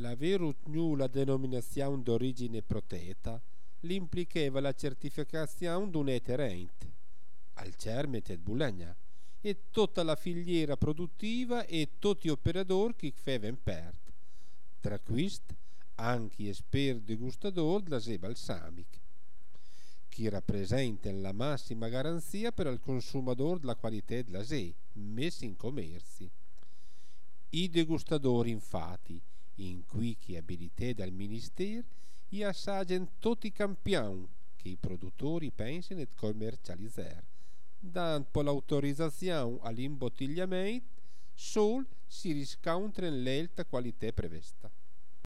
L'aver ottenuto la denominazione d'origine protetta l'implicheva la certificazione d'un eterente, al Cermet e Bulagna, e tutta la filiera produttiva e tutti gli operatori che facevano parte, tra questi anche gli esperti degustatori della sé balsamica, che rappresentano la massima garanzia per il consumatore della qualità della sé, messa in commercio. I degustatori, infatti, in cui chi abilità dal Ministero, gli assaggiano tutti i campioni che i produttori pensano di commercializzare, dando l'autorizzazione all'imbottigliamento solo si riscontra in l'alta qualità prevista.